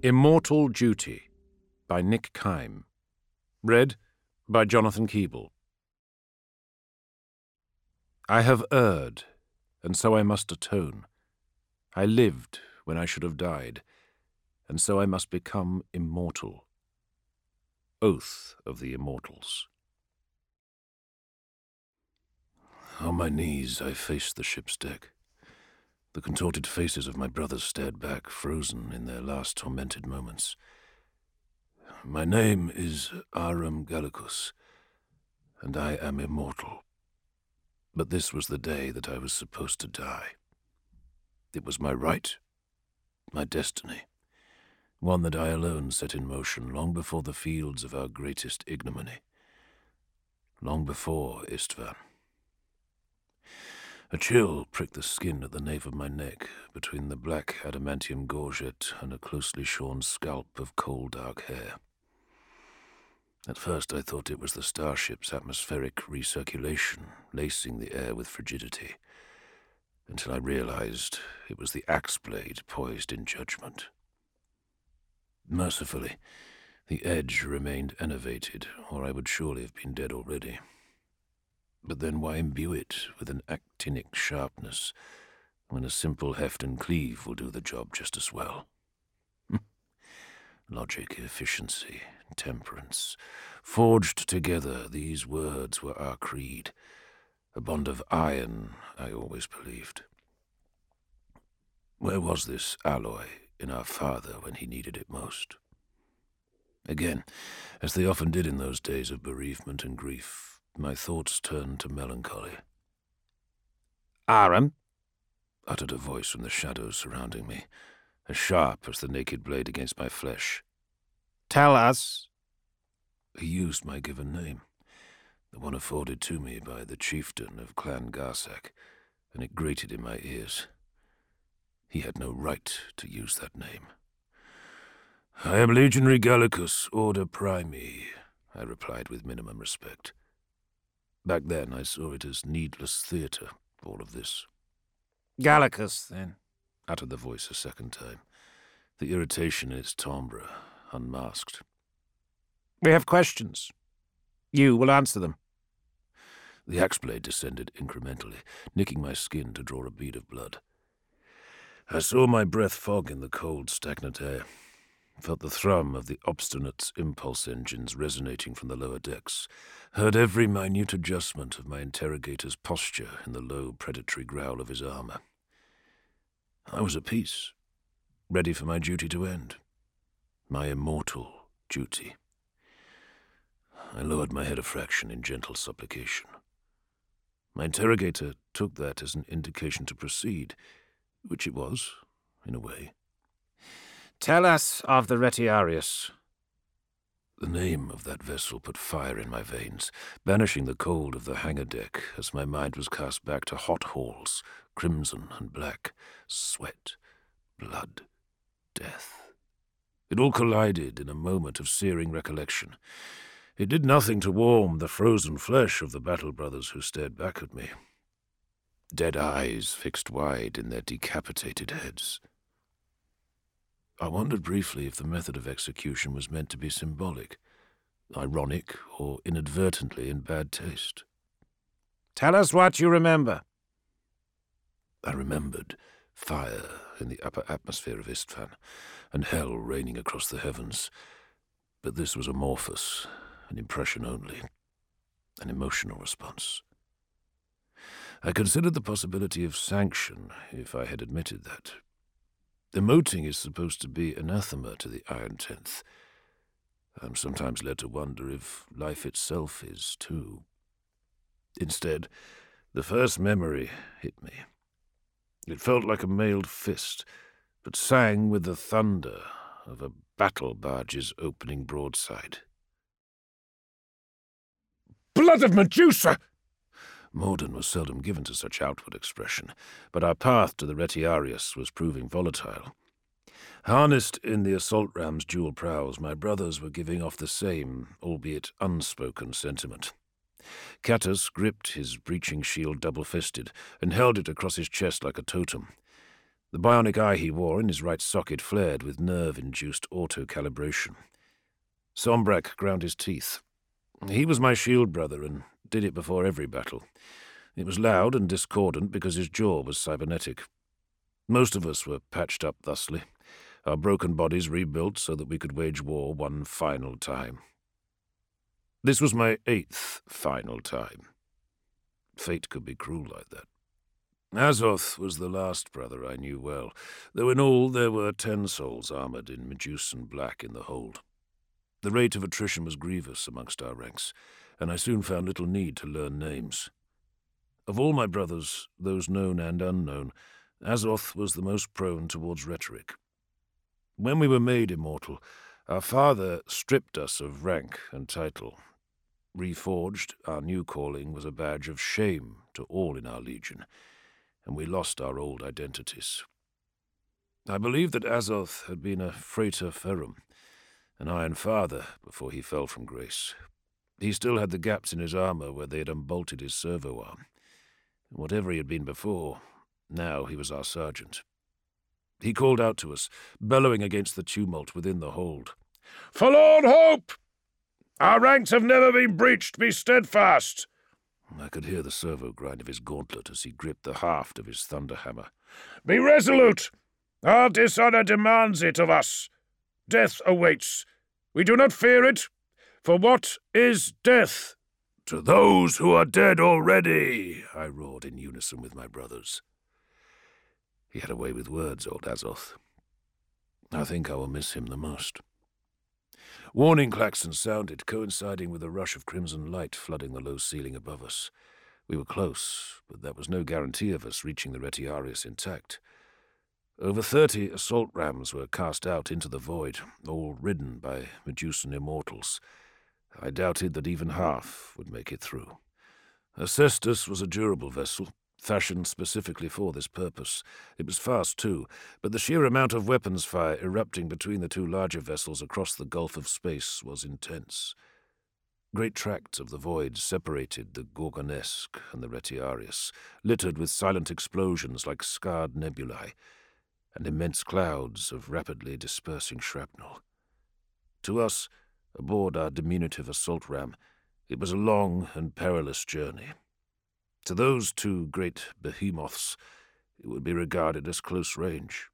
Immortal Duty by Nick Kime. Read by Jonathan Keeble. I have erred, and so I must atone. I lived when I should have died, and so I must become immortal. Oath of the Immortals. On my knees, I faced the ship's deck. The contorted faces of my brothers stared back, frozen in their last tormented moments. My name is Aram Gallicus, and I am immortal. But this was the day that I was supposed to die. It was my right, my destiny, one that I alone set in motion long before the fields of our greatest ignominy, long before Istvan. A chill pricked the skin at the nape of my neck, between the black adamantium gorget and a closely shorn scalp of coal dark hair. At first I thought it was the starship's atmospheric recirculation, lacing the air with frigidity, until I realized it was the axe blade poised in judgment. Mercifully, the edge remained enervated, or I would surely have been dead already. But then why imbue it with an actinic sharpness, when a simple heft and cleave will do the job just as well? Logic, efficiency, temperance. Forged together, these words were our creed. A bond of iron, I always believed. Where was this alloy in our father when he needed it most? Again, as they often did in those days of bereavement and grief, my thoughts turned to melancholy. "Aram," uttered a voice from the shadows surrounding me, as sharp as the naked blade against my flesh. "Tell us." He used my given name, the one afforded to me by the chieftain of Clan Garsak, and it grated in my ears. He had no right to use that name. "I am Legionary Gallicus, Order Primi," I replied with minimum respect. Back then I saw it as needless theatre, all of this. "Gallicus, then," uttered the voice a second time, the irritation in its timbre unmasked. "We have questions. You will answer them." The axe blade descended incrementally, nicking my skin to draw a bead of blood. I saw my breath fog in the cold, stagnant air, felt the thrum of the obstinate impulse engines resonating from the lower decks, heard every minute adjustment of my interrogator's posture in the low, predatory growl of his armor. I was at peace, ready for my duty to end. My immortal duty. I lowered my head a fraction in gentle supplication. My interrogator took that as an indication to proceed, which it was, in a way. "Tell us of the Retiarius." The name of that vessel put fire in my veins, banishing the cold of the hangar deck as my mind was cast back to hot halls, crimson and black, sweat, blood, death. It all collided in a moment of searing recollection. It did nothing to warm the frozen flesh of the battle brothers who stared back at me. Dead eyes fixed wide in their decapitated heads. I wondered briefly if the method of execution was meant to be symbolic, ironic, or inadvertently in bad taste. "Tell us what you remember." I remembered fire in the upper atmosphere of Istvan, and hell raining across the heavens. But this was amorphous, an impression only, an emotional response. I considered the possibility of sanction if I had admitted that. Emoting is supposed to be anathema to the Iron Tenth. I'm sometimes led to wonder if life itself is, too. Instead, the first memory hit me. It felt like a mailed fist, but sang with the thunder of a battle barge's opening broadside. "Blood of Medusa!" Morden was seldom given to such outward expression, but our path to the Retiarius was proving volatile. Harnessed in the assault ram's dual prows, my brothers were giving off the same, albeit unspoken, sentiment. Catus gripped his breaching shield double-fisted and held it across his chest like a totem. The bionic eye he wore in his right socket flared with nerve-induced auto-calibration. Sombrak ground his teeth. He was my shield brother and did it before every battle. It was loud and discordant because his jaw was cybernetic. Most of us were patched up thusly, our broken bodies rebuilt so that we could wage war one final time. This was my 8th final time. Fate could be cruel like that. Azoth was the last brother I knew well, though in all there were 10 souls armoured in Medusan black in the hold. The rate of attrition was grievous amongst our ranks, and I soon found little need to learn names. Of all my brothers, those known and unknown, Azoth was the most prone towards rhetoric. When we were made immortal, our father stripped us of rank and title. Reforged, our new calling was a badge of shame to all in our legion, and we lost our old identities. I believe that Azoth had been a Frater Ferrum, an Iron Father, before he fell from grace. He still had the gaps in his armor where they had unbolted his servo arm. Whatever he had been before, now he was our sergeant. He called out to us, bellowing against the tumult within the hold. "Forlorn hope! Our ranks have never been breached. Be steadfast!" I could hear the servo grind of his gauntlet as he gripped the haft of his thunderhammer. "Be resolute! Our dishonor demands it of us. Death awaits. We do not fear it, for what is death?" "To those who are dead already," I roared in unison with my brothers. He had a way with words, old Azoth. I think I will miss him the most. Warning klaxons sounded, coinciding with a rush of crimson light flooding the low ceiling above us. We were close, but that was no guarantee of us reaching the Retiarius intact. Over 30 assault rams were cast out into the void, all ridden by Medusan immortals. I doubted that even half would make it through. Acestus was a durable vessel, fashioned specifically for this purpose. It was fast, too, but the sheer amount of weapons fire erupting between the two larger vessels across the gulf of space was intense. Great tracts of the void separated the Gorgonesque and the Retiarius, littered with silent explosions like scarred nebulae, and immense clouds of rapidly dispersing shrapnel. To us, aboard our diminutive assault ram, it was a long and perilous journey. To those two great behemoths, it would be regarded as close range.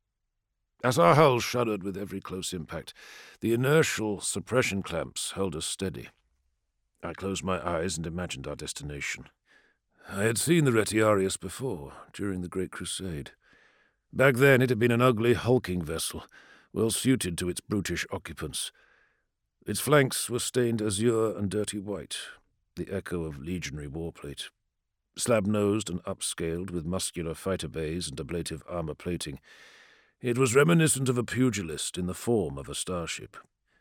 As our hull shuddered with every close impact, the inertial suppression clamps held us steady. I closed my eyes and imagined our destination. I had seen the Retiarius before, during the Great Crusade. Back then it had been an ugly, hulking vessel, well suited to its brutish occupants. Its flanks were stained azure and dirty white, the echo of legionary warplate. Slab-nosed and upscaled with muscular fighter bays and ablative armor plating, it was reminiscent of a pugilist in the form of a starship.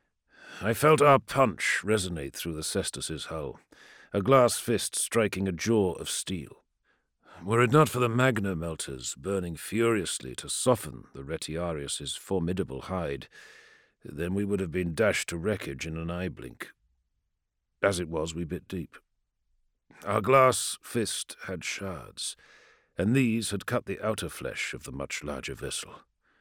I felt our punch resonate through the Cestus's hull, a glass fist striking a jaw of steel. Were it not for the magna melters burning furiously to soften the Retiarius's formidable hide, then we would have been dashed to wreckage in an eye blink. As it was, we bit deep. Our glass fist had shards, and these had cut the outer flesh of the much larger vessel.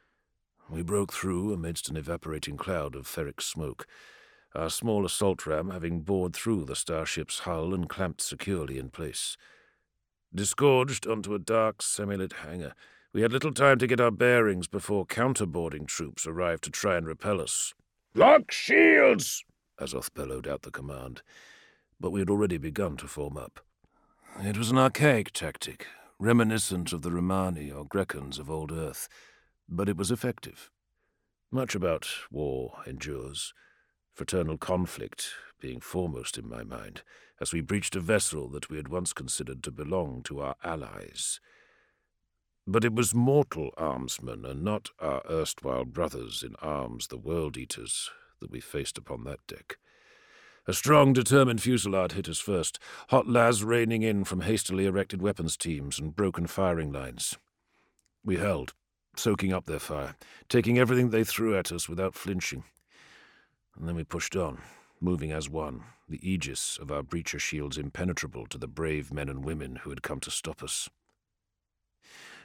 We broke through amidst an evaporating cloud of ferric smoke, our small assault ram having bored through the starship's hull and clamped securely in place. Disgorged onto a dark, semi-lit hangar, we had little time to get our bearings before counterboarding troops arrived to try and repel us. "Lock shields!" Azoth bellowed out the command, but we had already begun to form up. It was an archaic tactic, reminiscent of the Romani or Grecans of old Earth, but it was effective. Much about war endures, fraternal conflict being foremost in my mind, as we breached a vessel that we had once considered to belong to our allies. But it was mortal armsmen, and not our erstwhile brothers in arms, the World-Eaters, that we faced upon that deck. A strong, determined fusillade hit us first, hot las raining in from hastily erected weapons teams and broken firing lines. We held, soaking up their fire, taking everything they threw at us without flinching. And then we pushed on, moving as one, the aegis of our breacher shields impenetrable to the brave men and women who had come to stop us.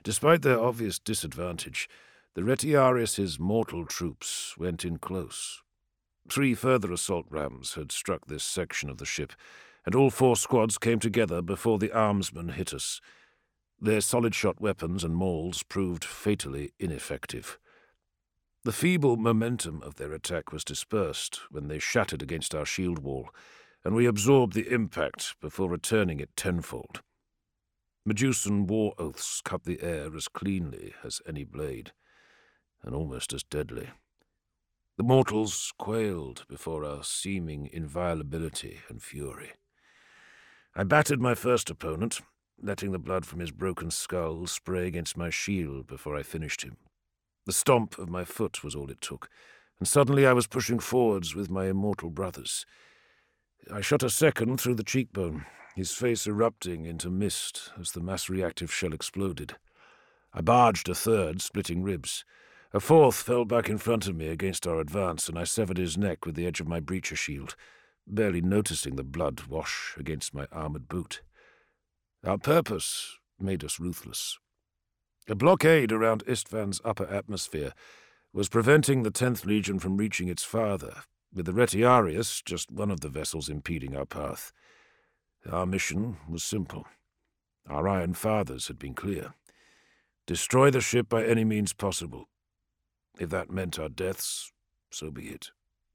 Despite their obvious disadvantage, the Retiarius' mortal troops went in close. 3 further assault rams had struck this section of the ship, and all 4 squads came together before the armsmen hit us. Their solid-shot weapons and mauls proved fatally ineffective. The feeble momentum of their attack was dispersed when they shattered against our shield wall, and we absorbed the impact before returning it tenfold. Medusan war oaths cut the air as cleanly as any blade, and almost as deadly. The mortals quailed before our seeming inviolability and fury. I battered my first opponent, letting the blood from his broken skull spray against my shield before I finished him. The stomp of my foot was all it took, and suddenly I was pushing forwards with my immortal brothers. I shot a second through the cheekbone, his face erupting into mist as the mass-reactive shell exploded. I barged a third, splitting ribs. A fourth fell back in front of me against our advance, and I severed his neck with the edge of my breacher shield, barely noticing the blood wash against my armored boot. Our purpose made us ruthless. A blockade around Istvan's upper atmosphere was preventing the 10th Legion from reaching its farther, with the Retiarius just one of the vessels impeding our path. Our mission was simple. Our Iron Fathers had been clear. Destroy the ship by any means possible. If that meant our deaths, so be it.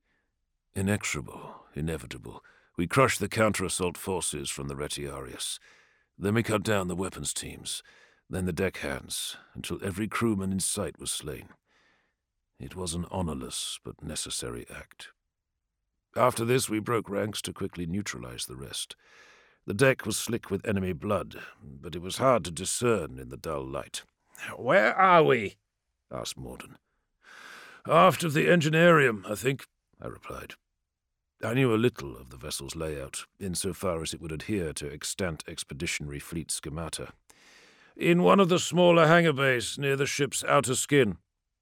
Inexorable, inevitable, we crushed the counter-assault forces from the Retiarius. Then we cut down the weapons teams, then the deckhands, until every crewman in sight was slain. It was an honorless but necessary act. After this, we broke ranks to quickly neutralize the rest. The deck was slick with enemy blood, but it was hard to discern in the dull light. Where are we? Asked Morden. Aft of the Engineerium, I think, I replied. I knew a little of the vessel's layout, insofar as it would adhere to extant expeditionary fleet schemata. In one of the smaller hangar bays near the ship's outer skin.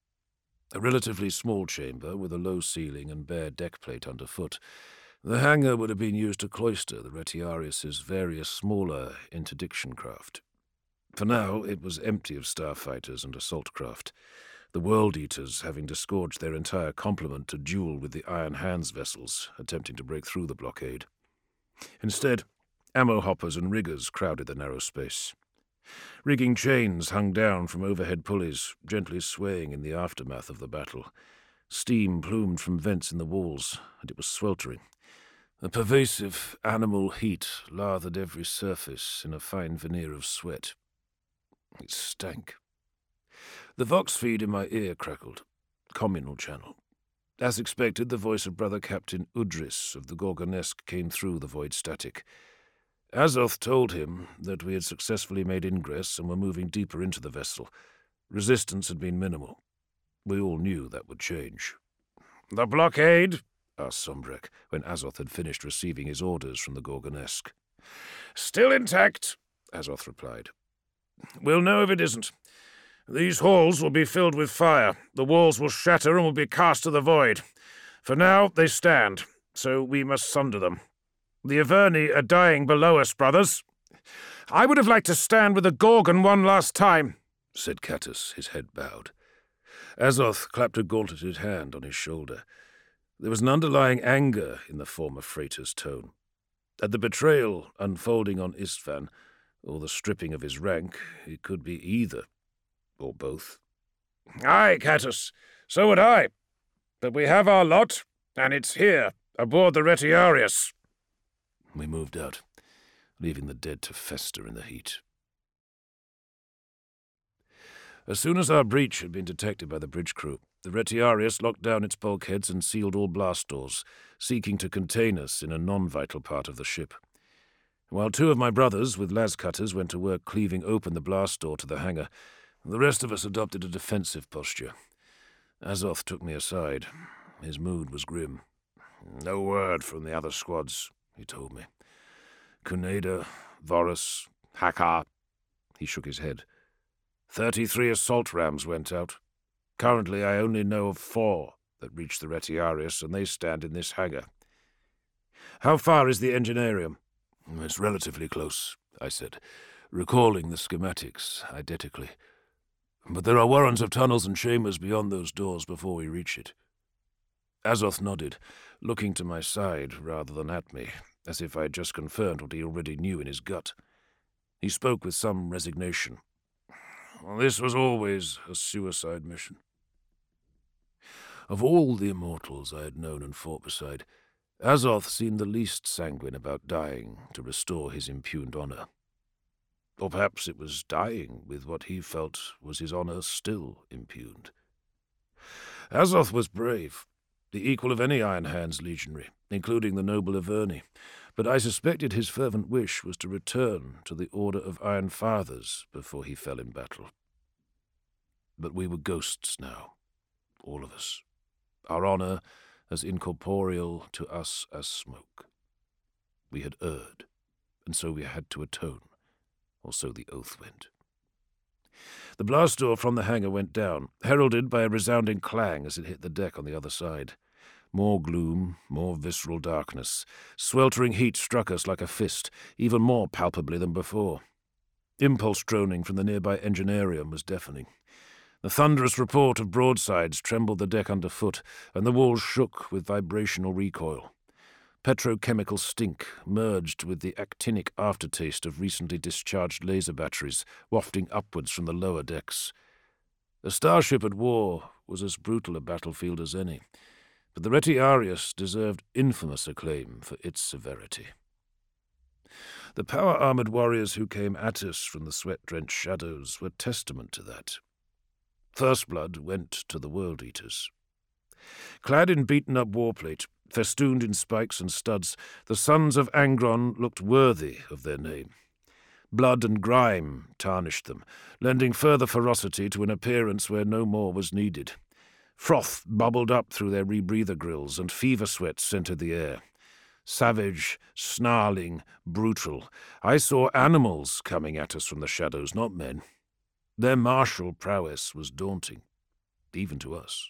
A relatively small chamber with a low ceiling and bare deck plate underfoot. The hangar would have been used to cloister the Retiarius's various smaller interdiction craft. For now, it was empty of starfighters and assault craft, the World Eaters having disgorged their entire complement to duel with the Iron Hands vessels attempting to break through the blockade. Instead, ammo hoppers and riggers crowded the narrow space. Rigging chains hung down from overhead pulleys, gently swaying in the aftermath of the battle. Steam plumed from vents in the walls, and it was sweltering. A pervasive animal heat lathered every surface in a fine veneer of sweat. It stank. The vox feed in my ear crackled. Communal channel. As expected, the voice of Brother Captain Udris of the Gorgonesque came through the void static. Azoth told him that we had successfully made ingress and were moving deeper into the vessel. Resistance had been minimal. We all knew that would change. The blockade? Asked Sombrek, when Azoth had finished receiving his orders from the Gorgonesque. Still intact, Azoth replied. We'll know if it isn't. These halls will be filled with fire. The walls will shatter and will be cast to the void. For now, they stand, so we must sunder them. The Averni are dying below us, brothers. I would have liked to stand with the Gorgon one last time, said Catus, his head bowed. Azoth clapped a gauntleted hand on his shoulder. There was an underlying anger in the former freighter's tone. At the betrayal unfolding on Istvan, or the stripping of his rank, it could be either, or both. Aye, Catus, so would I. But we have our lot, and it's here, aboard the Retiarius. We moved out, leaving the dead to fester in the heat. As soon as our breach had been detected by the bridge crew, the Retiarius locked down its bulkheads and sealed all blast doors, seeking to contain us in a non-vital part of the ship. While 2 of my brothers, with las-cutters, went to work cleaving open the blast door to the hangar, the rest of us adopted a defensive posture. Azoth took me aside. His mood was grim. No word from the other squads, he told me. Cuneda, Vorus, Hakkar. He shook his head. 33 assault rams went out. Currently, I only know of 4 that reached the Retiarius, and they stand in this hangar. How far is the Engineerium? It's relatively close, I said, recalling the schematics eidetically. But there are warrens of tunnels and chambers beyond those doors before we reach it. Azoth nodded, looking to my side rather than at me, as if I had just confirmed what he already knew in his gut. He spoke with some resignation. Well, this was always a suicide mission. Of all the immortals I had known and fought beside, Azoth seemed the least sanguine about dying to restore his impugned honor. Or perhaps it was dying with what he felt was his honor still impugned. Azoth was brave, the equal of any Iron Hands legionary, including the noble Averni, but I suspected his fervent wish was to return to the Order of Iron Fathers before he fell in battle. But we were ghosts now, all of us, our honor as incorporeal to us as smoke. We had erred, and so we had to atone, or so the oath went. The blast door from the hangar went down, heralded by a resounding clang as it hit the deck on the other side. More gloom, more visceral darkness. Sweltering heat struck us like a fist, even more palpably than before. Impulse droning from the nearby engineerium was deafening. The thunderous report of broadsides trembled the deck underfoot, and the walls shook with vibrational recoil. Petrochemical stink merged with the actinic aftertaste of recently discharged laser batteries wafting upwards from the lower decks. A starship at war was as brutal a battlefield as any, but the Retiarius deserved infamous acclaim for its severity. The power-armored warriors who came at us from the sweat-drenched shadows were testament to that. First blood went to the World Eaters. Clad in beaten-up warplate, festooned in spikes and studs, the sons of Angron looked worthy of their name. Blood and grime tarnished them, lending further ferocity to an appearance where no more was needed. Froth bubbled up through their rebreather grills, and fever sweat scented the air. Savage, snarling, brutal, I saw animals coming at us from the shadows, not men. Their martial prowess was daunting, even to us.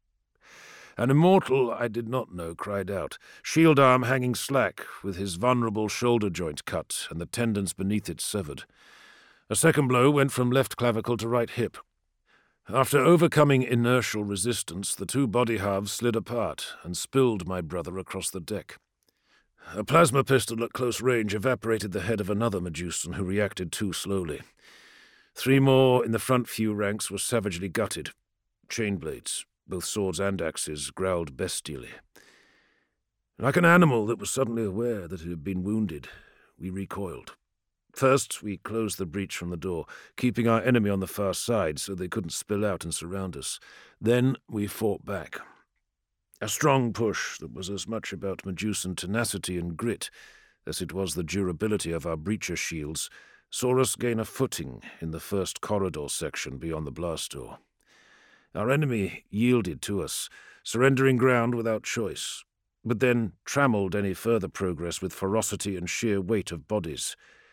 An immortal I did not know cried out, shield arm hanging slack, with his vulnerable shoulder joint cut and the tendons beneath it severed. A second blow went from left clavicle to right hip. After overcoming inertial resistance, the two body halves slid apart and spilled my brother across the deck. A plasma pistol at close range evaporated the head of another Medusan who reacted too slowly. 3 more in the front few ranks were savagely gutted. Chain blades, both swords and axes, growled bestially. Like an animal that was suddenly aware that it had been wounded, we recoiled. First, we closed the breach from the door, keeping our enemy on the far side so they couldn't spill out and surround us. Then we fought back. A strong push that was as much about Medusan tenacity and grit as it was the durability of our breacher shields saw us gain a footing in the first corridor section beyond the blast door. Our enemy yielded to us, surrendering ground without choice, but then trammeled any further progress with ferocity and sheer weight of bodies.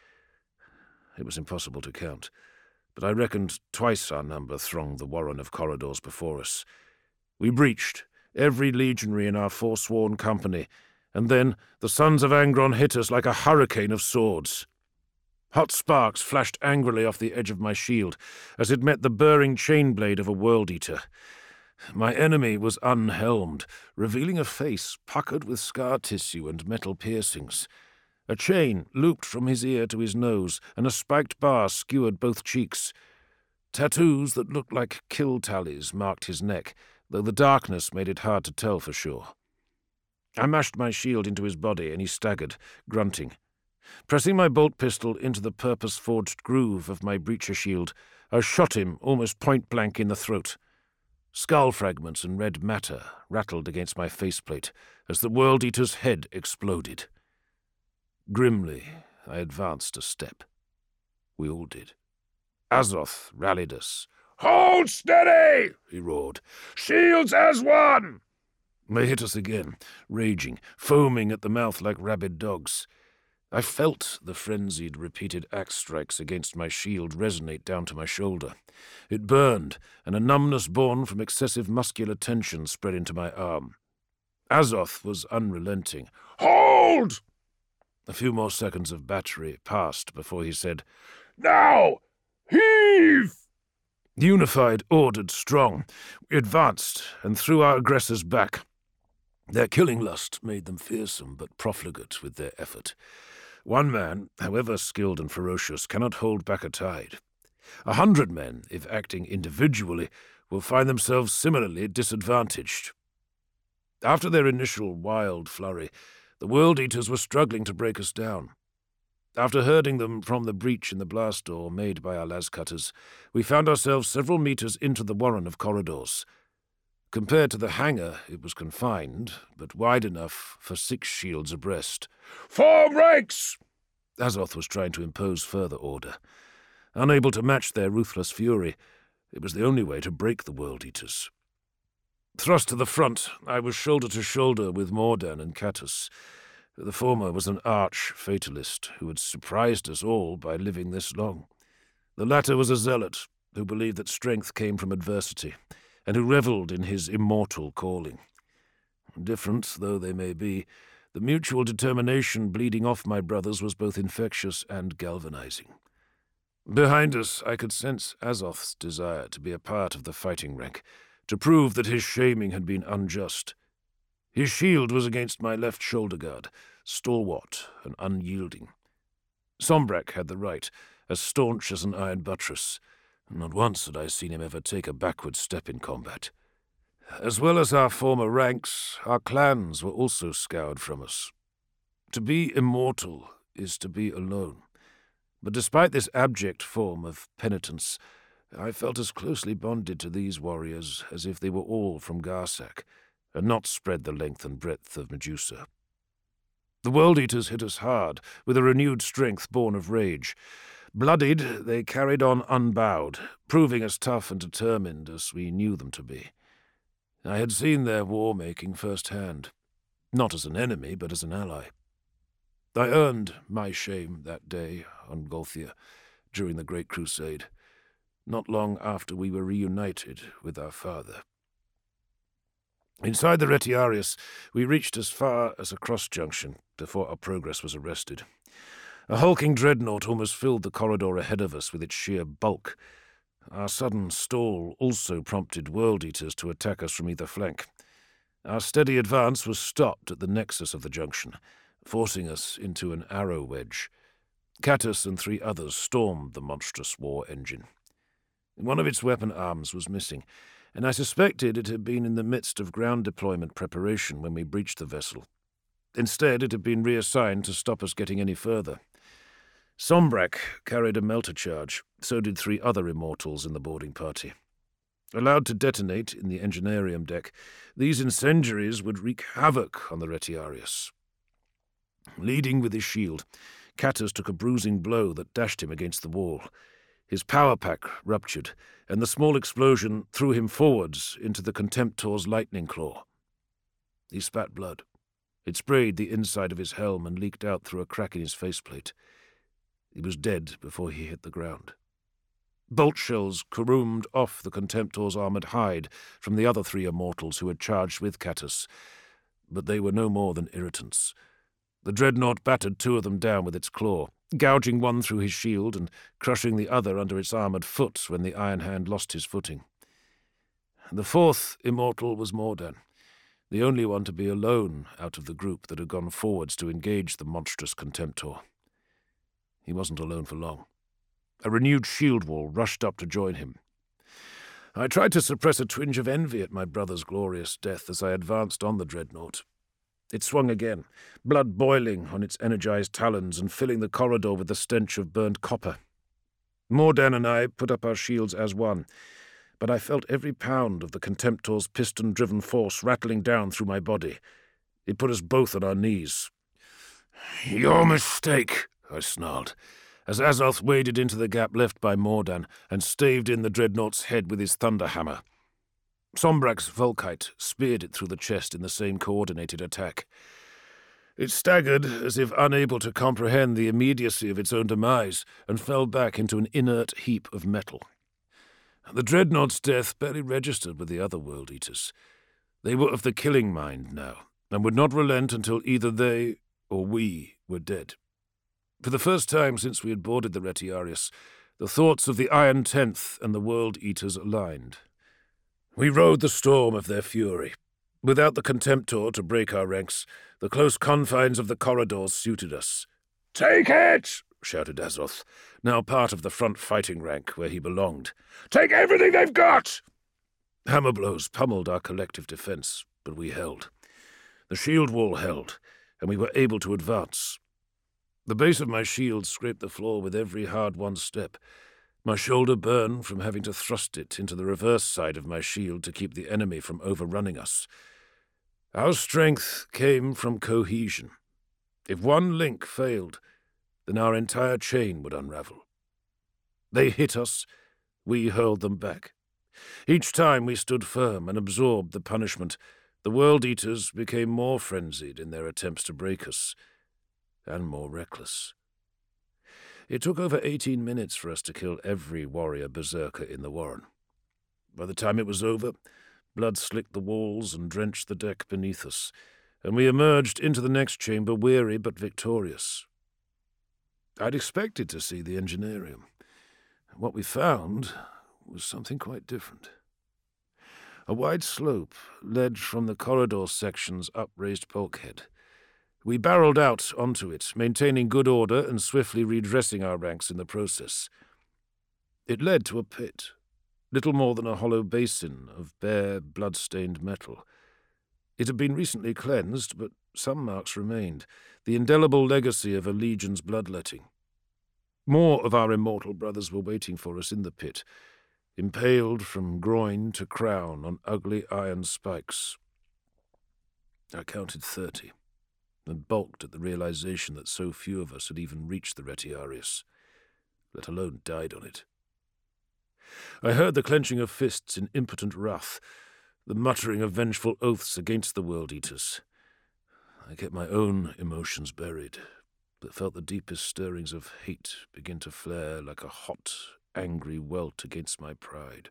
It was impossible to count, but I reckoned twice our number thronged the warren of corridors before us. We breached, every legionary in our forsworn company, and then the sons of Angron hit us like a hurricane of swords. Hot sparks flashed angrily off the edge of my shield as it met the burring chain blade of a World Eater. My enemy was unhelmed, revealing a face puckered with scar tissue and metal piercings. A chain looped from his ear to his nose, and a spiked bar skewered both cheeks. Tattoos that looked like kill tallies marked his neck, though the darkness made it hard to tell for sure. I mashed my shield into his body, and he staggered, grunting. Pressing my bolt pistol into the purpose-forged groove of my breacher shield, I shot him almost point-blank in the throat. Skull fragments and red matter rattled against my faceplate as the World Eater's head exploded. Grimly, I advanced a step. We all did. Azoth rallied us. "Hold steady!" he roared. "Shields as one!" They hit us again, raging, foaming at the mouth like rabid dogs. I felt the frenzied, repeated axe strikes against my shield resonate down to my shoulder. It burned, and a numbness born from excessive muscular tension spread into my arm. Azoth was unrelenting. "Hold!" A few more seconds of battery passed before he said, "Now! Heave!" Unified, ordered, strong, we advanced and threw our aggressors back. Their killing lust made them fearsome but profligate with their effort. One man, however skilled and ferocious, cannot hold back a tide. 100 men, if acting individually, will find themselves similarly disadvantaged. After their initial wild flurry, the World Eaters were struggling to break us down. After herding them from the breach in the blast door made by our lascutters, we found ourselves several meters into the warren of corridors. Compared to the hangar, it was confined, but wide enough for 6 shields abreast. "Form ranks!" Azoth was trying to impose further order. Unable to match their ruthless fury, it was the only way to break the World Eaters. Thrust to the front, I was shoulder to shoulder with Mordan and Catus. The former was an arch fatalist who had surprised us all by living this long. The latter was a zealot who believed that strength came from adversity, and who revelled in his immortal calling. Different though they may be, the mutual determination bleeding off my brothers was both infectious and galvanizing. Behind us, I could sense Azoth's desire to be a part of the fighting rank, to prove that his shaming had been unjust. His shield was against my left shoulder guard, stalwart and unyielding. Sombrak had the right, as staunch as an iron buttress. Not once had I seen him ever take a backward step in combat. As well as our former ranks, our clans were also scoured from us. To be immortal is to be alone. But despite this abject form of penitence, I felt as closely bonded to these warriors as if they were all from Garsak, and not spread the length and breadth of Medusa. The World Eaters hit us hard, with a renewed strength born of rage. Bloodied, they carried on unbowed, proving as tough and determined as we knew them to be. I had seen their war-making firsthand, not as an enemy, but as an ally. I earned my shame that day on Golthia during the Great Crusade, not long after we were reunited with our father. Inside the Retiarius, we reached as far as a cross-junction before our progress was arrested. A hulking dreadnought almost filled the corridor ahead of us with its sheer bulk. Our sudden stall also prompted World Eaters to attack us from either flank. Our steady advance was stopped at the nexus of the junction, forcing us into an arrow wedge. Catus and 3 others stormed the monstrous war engine. One of its weapon arms was missing, and I suspected it had been in the midst of ground deployment preparation when we breached the vessel. Instead, it had been reassigned to stop us getting any further. Sombrak carried a melter charge, so did 3 other immortals in the boarding party. Allowed to detonate in the engineerium deck, these incendiaries would wreak havoc on the Retiarius. Leading with his shield, Catus took a bruising blow that dashed him against the wall. His power pack ruptured, and the small explosion threw him forwards into the Contemptor's lightning claw. He spat blood. It sprayed the inside of his helm and leaked out through a crack in his faceplate. He was dead before he hit the ground. Bolt shells caroomed off the Contemptor's armoured hide from the other 3 immortals who had charged with Catus, but they were no more than irritants. The dreadnought battered 2 of them down with its claw, gouging one through his shield and crushing the other under its armoured foot when the Iron Hand lost his footing. The 4th immortal was Mordan, the only one to be alone out of the group that had gone forwards to engage the monstrous Contemptor. He wasn't alone for long. A renewed shield wall rushed up to join him. I tried to suppress a twinge of envy at my brother's glorious death as I advanced on the dreadnought. It swung again, blood boiling on its energized talons and filling the corridor with the stench of burnt copper. Mordan and I put up our shields as one, but I felt every pound of the Contemptor's piston-driven force rattling down through my body. It put us both on our knees. "Your mistake," I snarled, as Azoth waded into the gap left by Mordan and staved in the dreadnought's head with his thunderhammer. Sombrak's Volkite speared it through the chest in the same coordinated attack. It staggered as if unable to comprehend the immediacy of its own demise and fell back into an inert heap of metal. The dreadnought's death barely registered with the other World Eaters. They were of the killing mind now, and would not relent until either they or we were dead. For the first time since we had boarded the Retiarius, The thoughts of the Iron Tenth and the World Eaters aligned. We rode the storm of their fury. Without the Contemptor to break our ranks, the close confines of the corridors suited us. "Take it!" shouted Azoth, now part of the front fighting rank where he belonged. "Take everything they've got!" Hammer blows pummeled our collective defense, but we held. The shield wall held, and we were able to advance. The base of my shield scraped the floor with every hard-won step. My shoulder burned from having to thrust it into the reverse side of my shield to keep the enemy from overrunning us. Our strength came from cohesion. If one link failed, then our entire chain would unravel. They hit us, we hurled them back. Each time we stood firm and absorbed the punishment, the World Eaters became more frenzied in their attempts to break us, and more reckless. It took over 18 minutes for us to kill every warrior berserker in the Warren. By the time it was over, blood slicked the walls and drenched the deck beneath us, and we emerged into the next chamber weary but victorious. I'd expected to see the Engineerium. What we found was something quite different. A wide slope led from the corridor section's upraised bulkhead. We barreled out onto it, maintaining good order and swiftly redressing our ranks in the process. It led to a pit, little more than a hollow basin of bare, blood-stained metal. It had been recently cleansed, but some marks remained, the indelible legacy of a legion's bloodletting. More of our immortal brothers were waiting for us in the pit, impaled from groin to crown on ugly iron spikes. I counted 30, and balked at the realization that so few of us had even reached the Retiarius, let alone died on it. I heard the clenching of fists in impotent wrath, the muttering of vengeful oaths against the World Eaters. I kept my own emotions buried, but felt the deepest stirrings of hate begin to flare like a hot, angry welt against my pride.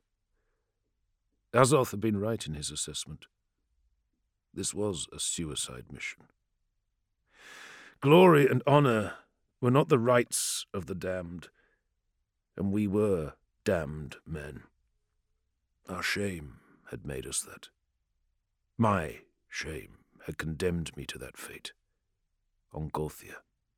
Azoth had been right in his assessment. This was a suicide mission. Glory and honor were not the rights of the damned, and we were damned men. Our shame had made us that. My shame had condemned me to that fate. On Gothia.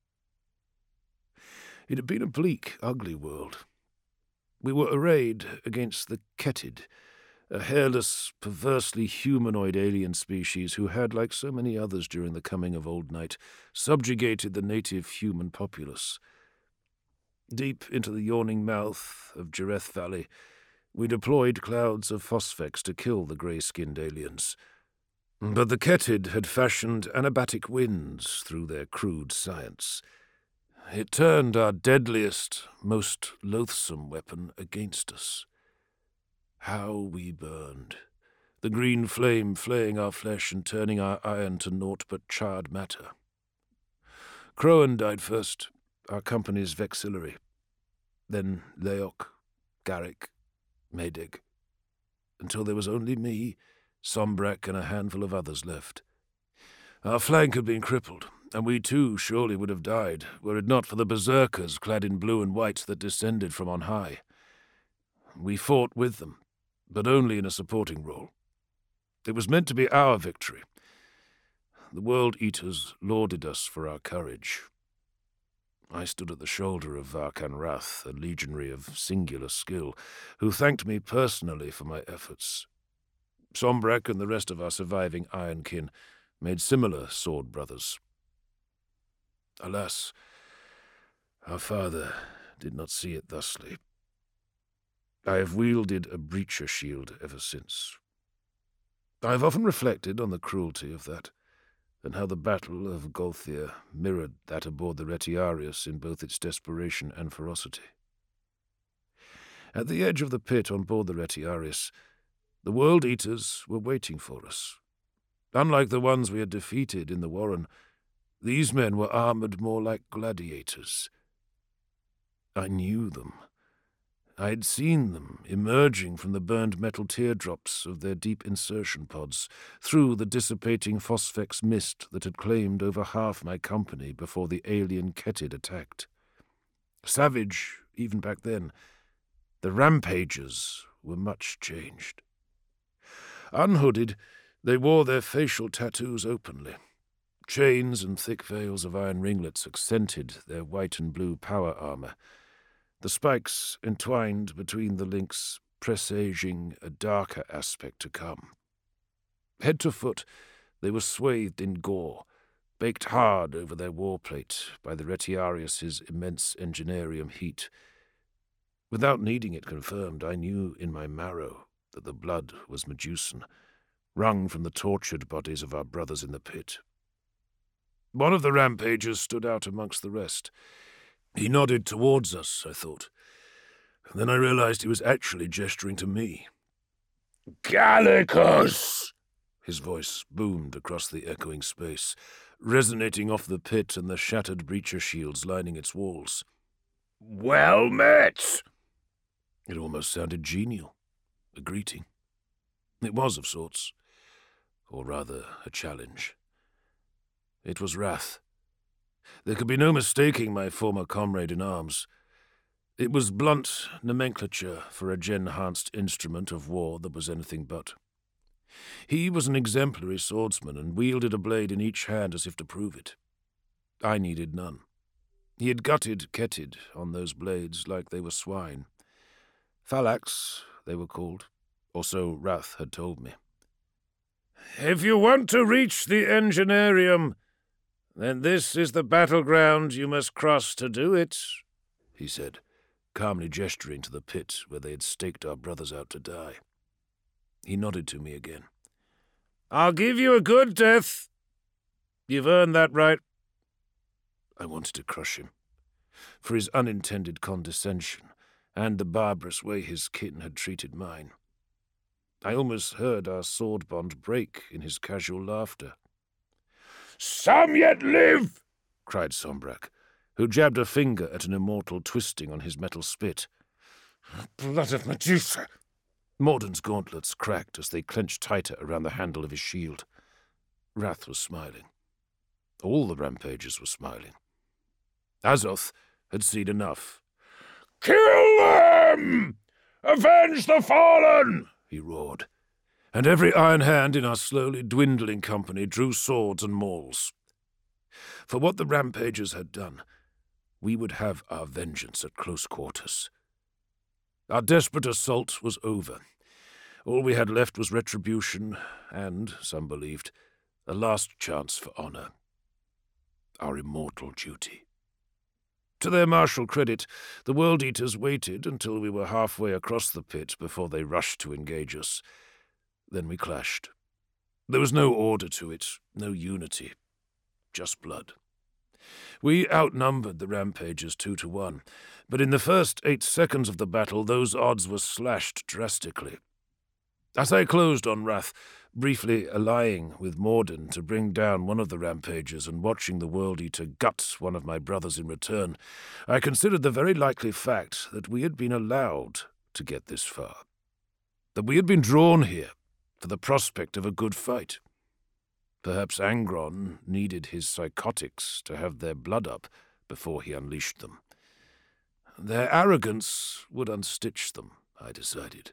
It had been a bleak, ugly world. We were arrayed against the Ketid, a hairless, perversely humanoid alien species who had, like so many others during the coming of Old Night, subjugated the native human populace. Deep into the yawning mouth of Jareth Valley, we deployed clouds of phosphex to kill the grey-skinned aliens. But the Ketid had fashioned anabatic winds through their crude science. It turned our deadliest, most loathsome weapon against us. How we burned, the green flame flaying our flesh and turning our iron to naught but charred matter. Crowan died first, our company's vexillary. Then Leok, Garrick, Maydig, until there was only me, Sombrak, and a handful of others left. Our flank had been crippled, and we too surely would have died, were it not for the berserkers clad in blue and white that descended from on high. We fought with them, but only in a supporting role. It was meant to be our victory. The World Eaters lauded us for our courage. I stood at the shoulder of Varkan Rath, a legionary of singular skill, who thanked me personally for my efforts. Sombrak and the rest of our surviving Ironkin made similar sword brothers. Alas, our father did not see it thusly. I have wielded a breacher shield ever since. I have often reflected on the cruelty of that, and how the Battle of Gothia mirrored that aboard the Retiarius in both its desperation and ferocity. At the edge of the pit on board the Retiarius, the World Eaters were waiting for us. Unlike the ones we had defeated in the Warren, these men were armored more like gladiators. I knew them. I had seen them emerging from the burned metal teardrops of their deep insertion pods, through the dissipating phosphex mist that had claimed over half my company before the alien Ketid attacked. Savage even back then. The Rampagers were much changed. Unhooded, they wore their facial tattoos openly. Chains and thick veils of iron ringlets accented their white and blue power armor, the spikes entwined between the links presaging a darker aspect to come. Head to foot, they were swathed in gore, baked hard over their warplate by the Retiarius' immense engineerium heat. Without needing it confirmed, I knew in my marrow that the blood was Medusan, wrung from the tortured bodies of our brothers in the pit. One of the Rampagers stood out amongst the rest. He nodded towards us, I thought. Then I realized he was actually gesturing to me. Gallicus! His voice boomed across the echoing space, resonating off the pit and the shattered breacher shields lining its walls. Well met! It almost sounded genial, a greeting. It was of sorts, or rather a challenge. It was wrath. There could be no mistaking my former comrade in arms. It was blunt nomenclature for a gen-enhanced instrument of war that was anything but. He was an exemplary swordsman and wielded a blade in each hand as if to prove it. I needed none. He had gutted Ketid on those blades like they were swine. Phalanx, they were called, or so Wrath had told me. If you want to reach the Engineerium, then this is the battleground you must cross to do it, he said, calmly gesturing to the pit where they had staked our brothers out to die. He nodded to me again. I'll give you a good death. You've earned that right. I wanted to crush him, for his unintended condescension and the barbarous way his kin had treated mine. I almost heard our sword bond break in his casual laughter. Some yet live, cried Sombrak, who jabbed a finger at an immortal twisting on his metal spit. Blood of Medusa! Morden's gauntlets cracked as they clenched tighter around the handle of his shield. Wrath was smiling. All the Rampagers were smiling. Azoth had seen enough. Kill them! Avenge the fallen! He roared, and every iron hand in our slowly dwindling company drew swords and mauls. For what the Rampagers had done, we would have our vengeance at close quarters. Our desperate assault was over. All we had left was retribution and, some believed, a last chance for honor. Our immortal duty. To their martial credit, the World Eaters waited until we were halfway across the pit before they rushed to engage us. Then we clashed. There was no order to it, no unity, just blood. We outnumbered the Rampagers 2-1, but in the first 8 seconds of the battle, those odds were slashed drastically. As I closed on Wrath, briefly allying with Morden to bring down one of the Rampagers and watching the World Eater gut one of my brothers in return, I considered the very likely fact that we had been allowed to get this far. That we had been drawn here for the prospect of a good fight. Perhaps Angron needed his psychotics to have their blood up before he unleashed them. Their arrogance would unstitch them, I decided.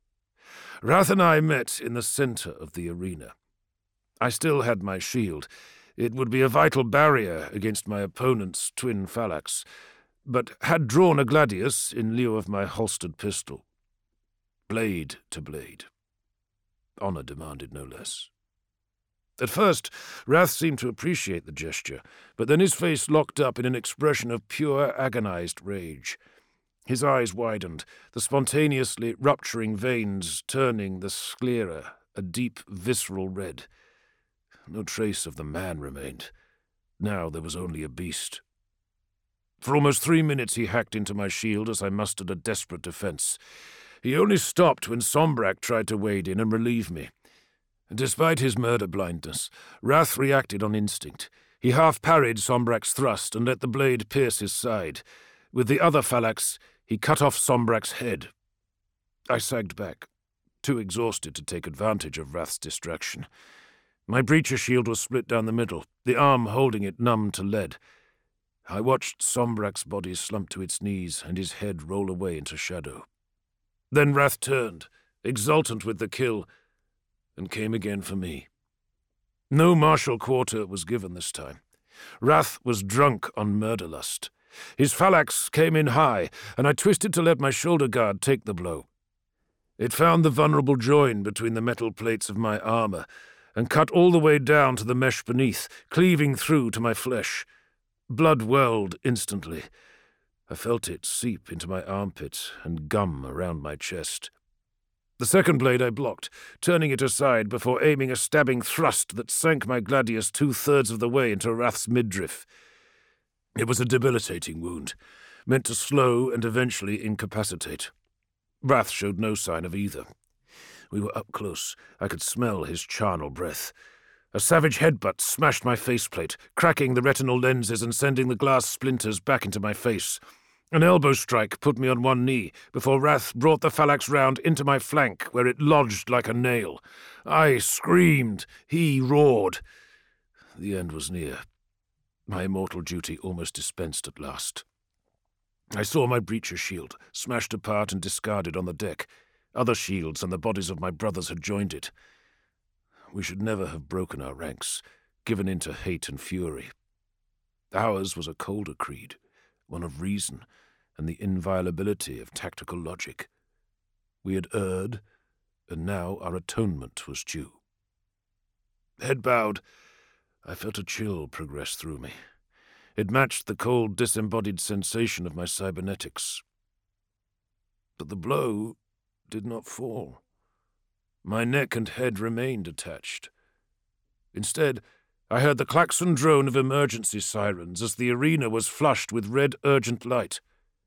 Wrath and I met in the center of the arena. I still had my shield. It would be a vital barrier against my opponent's twin phalanx, but had drawn a gladius in lieu of my holstered pistol. Blade to blade. Honor demanded no less. At first, Wrath seemed to appreciate the gesture, but then his face locked up in an expression of pure, agonized rage. His eyes widened, the spontaneously rupturing veins turning the sclera a deep, visceral red. No trace of the man remained. Now there was only a beast. For almost 3 minutes he hacked into my shield as I mustered a desperate defense. He only stopped when Sombrak tried to wade in and relieve me. Despite his murder blindness, Wrath reacted on instinct. He half-parried Sombrak's thrust and let the blade pierce his side. With the other phalanx, he cut off Sombrak's head. I sagged back, too exhausted to take advantage of Wrath's distraction. My breacher shield was split down the middle, the arm holding it numb to lead. I watched Sombrak's body slump to its knees and his head roll away into shadow. Then Wrath turned, exultant with the kill, and came again for me. No martial quarter was given this time. Wrath was drunk on murderlust. His phalanx came in high, and I twisted to let my shoulder guard take the blow. It found the vulnerable join between the metal plates of my armor, and cut all the way down to the mesh beneath, cleaving through to my flesh. Blood welled instantly. I felt it seep into my armpit and gum around my chest. The second blade I blocked, turning it aside before aiming a stabbing thrust that sank my gladius 2/3 of the way into Wrath's midriff. It was a debilitating wound, meant to slow and eventually incapacitate. Wrath showed no sign of either. We were up close. I could smell his charnel breath. A savage headbutt smashed my faceplate, cracking the retinal lenses and sending the glass splinters back into my face. An elbow strike put me on one knee, before Wrath brought the phalanx round into my flank, where it lodged like a nail. I screamed. He roared. The end was near. My immortal duty almost dispensed at last. I saw my breacher shield, smashed apart and discarded on the deck. Other shields and the bodies of my brothers had joined it. We should never have broken our ranks, given in to hate and fury. Ours was a colder creed, one of reason and the inviolability of tactical logic. We had erred, and now our atonement was due. Head bowed, I felt a chill progress through me. It matched the cold, disembodied sensation of my cybernetics. But the blow did not fall. My neck and head remained attached. Instead, I heard the klaxon drone of emergency sirens as the arena was flushed with red urgent light.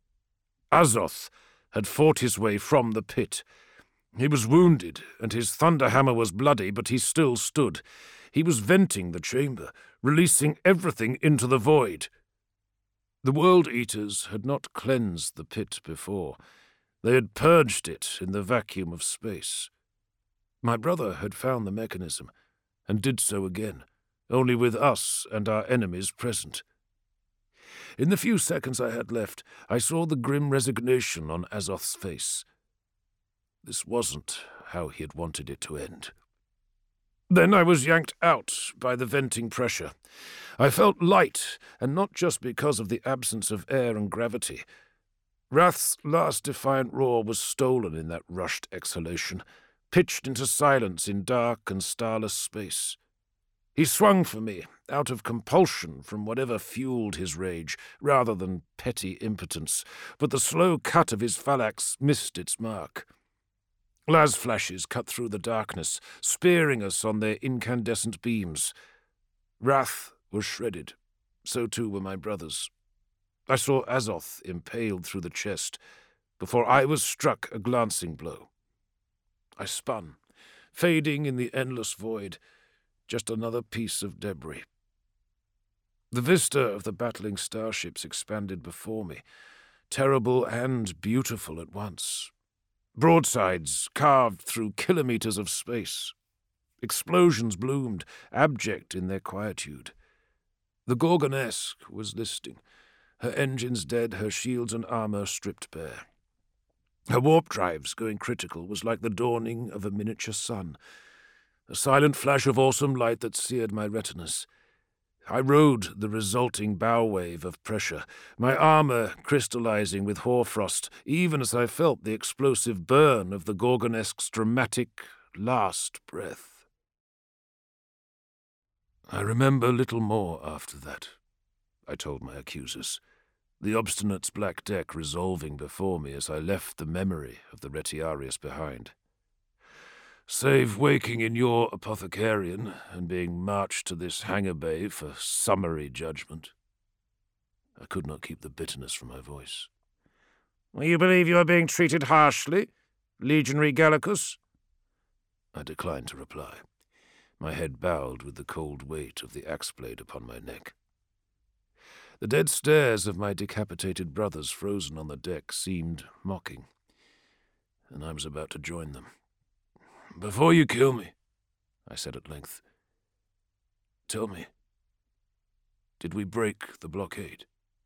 Azoth had fought his way from the pit. He was wounded, and his thunderhammer was bloody, but he still stood. He was venting the chamber, releasing everything into the void. The World Eaters had not cleansed the pit before. They had purged it in the vacuum of space. My brother had found the mechanism, and did so again, only with us and our enemies present. In the few seconds I had left, I saw the grim resignation on Azoth's face. This wasn't how he had wanted it to end. Then I was yanked out by the venting pressure. I felt light, and not just because of the absence of air and gravity. Wrath's last defiant roar was stolen in that rushed exhalation, pitched into silence in dark and starless space. He swung for me, out of compulsion from whatever fueled his rage, rather than petty impotence, but the slow cut of his phalanx missed its mark. Las flashes cut through the darkness, spearing us on their incandescent beams. Wrath was shredded. So too were my brothers. I saw Azoth impaled through the chest, before I was struck a glancing blow. I spun, fading in the endless void, just another piece of debris. The vista of the battling starships expanded before me, terrible and beautiful at once. Broadsides carved through kilometers of space. Explosions bloomed, abject in their quietude. The Gorgonesque was listing, her engines dead, her shields and armor stripped bare. Her warp drives going critical was like the dawning of a miniature sun, a silent flash of awesome light that seared my retinas. I rode the resulting bow wave of pressure, my armor crystallizing with hoarfrost, even as I felt the explosive burn of the Gorgonesque's dramatic last breath. I remember little more after that, I told my accusers, the obstinate's black deck resolving before me as I left the memory of the Retiarius behind. Save waking in your apothecarian and being marched to this hangar bay for summary judgment. I could not keep the bitterness from my voice. You believe you are being treated harshly, Legionary Gallicus? I declined to reply, my head bowed with the cold weight of the axe blade upon my neck. The dead stares of my decapitated brothers frozen on the deck seemed mocking, and I was about to join them. "Before you kill me," I said at length, "tell me, did we break the blockade?"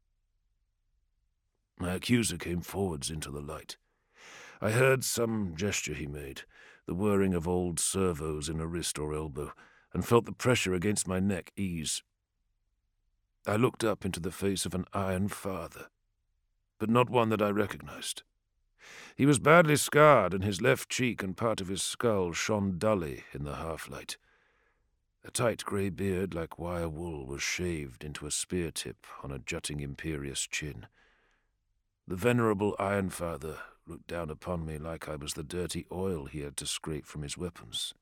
My accuser came forwards into the light. I heard some gesture he made, the whirring of old servos in a wrist or elbow, and felt the pressure against my neck ease. I looked up into the face of an Iron Father, but not one that I recognized. He was badly scarred, and his left cheek and part of his skull shone dully in the half-light. A tight grey beard like wire wool was shaved into a spear tip on a jutting imperious chin. The venerable Iron Father looked down upon me like I was the dirty oil he had to scrape from his weapons.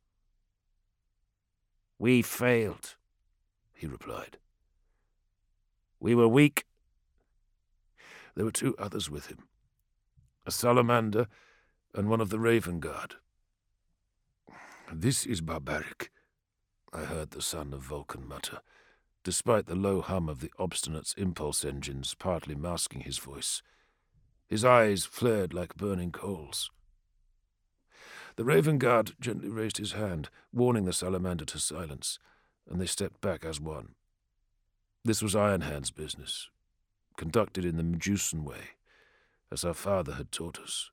"We failed," he replied. "We were weak." There were 2 others with him, a salamander and one of the Raven Guard. "This is barbaric," I heard the son of Vulcan mutter, despite the low hum of the Obstinate's impulse engines partly masking his voice. His eyes flared like burning coals. The Raven Guard gently raised his hand, warning the salamander to silence, and they stepped back as one. This was Ironhand's business, conducted in the Medusan way, as our father had taught us.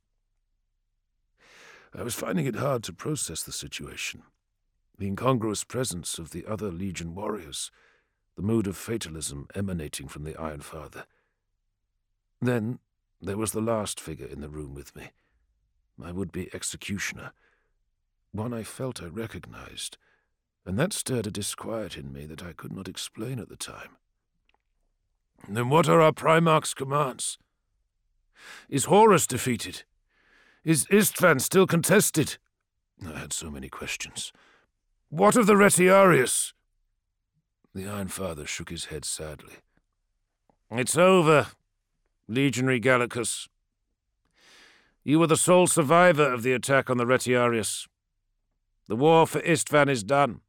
I was finding it hard to process the situation, the incongruous presence of the other Legion warriors, the mood of fatalism emanating from the Iron Father. Then there was the last figure in the room with me, my would-be executioner, one I felt I recognized, and that stirred a disquiet in me that I could not explain at the time. "Then what are our Primarch's commands? Is Horus defeated? Is Istvan still contested?" I had so many questions. "What of the Retiarius?" The Iron Father shook his head sadly. "It's over, Legionary Gallicus. You were the sole survivor of the attack on the Retiarius. The war for Istvan is done.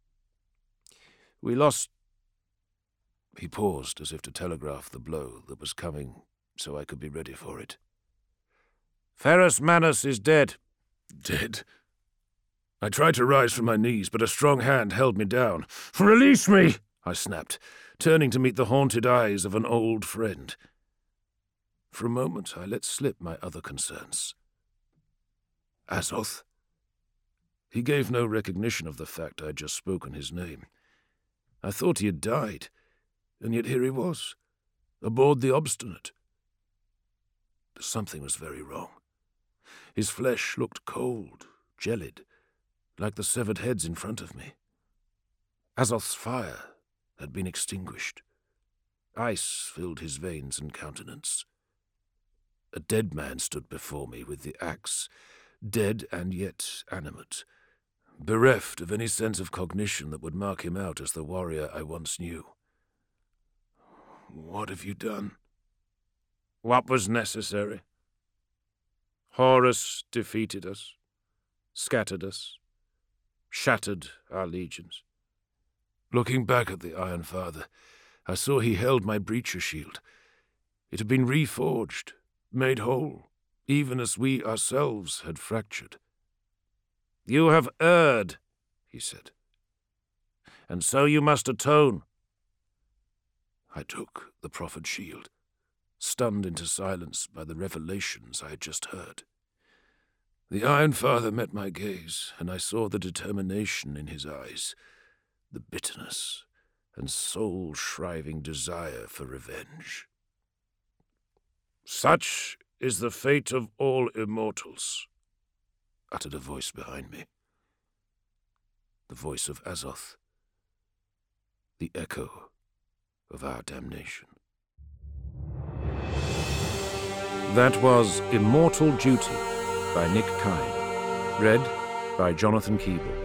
We lost—" He paused as if to telegraph the blow that was coming so I could be ready for it. "Ferrus Manus is dead." "Dead?" I tried to rise from my knees, but a strong hand held me down. "Release me!" I snapped, turning to meet the haunted eyes of an old friend. For a moment I let slip my other concerns. "Azoth?" He gave no recognition of the fact I had just spoken his name. I thought he had died, and yet here he was, aboard the Obstinate. Something was very wrong. His flesh looked cold, gelid, like the severed heads in front of me. Azoth's fire had been extinguished. Ice filled his veins and countenance. A dead man stood before me with the axe, dead and yet animate, bereft of any sense of cognition that would mark him out as the warrior I once knew. "What have you done?" "What was necessary. Horus defeated us, scattered us, shattered our legions." Looking back at the Iron Father, I saw he held my breacher shield. It had been reforged, made whole, even as we ourselves had fractured. "You have erred," he said, "and so you must atone." I took the proffered shield, stunned into silence by the revelations I had just heard. The Iron Father met my gaze, and I saw the determination in his eyes, the bitterness and soul-shriving desire for revenge. "Such is the fate of all immortals," uttered a voice behind me. The voice of Azoth, the echo of our damnation. That was Immortal Duty by Nick Kine, read by Jonathan Keeble.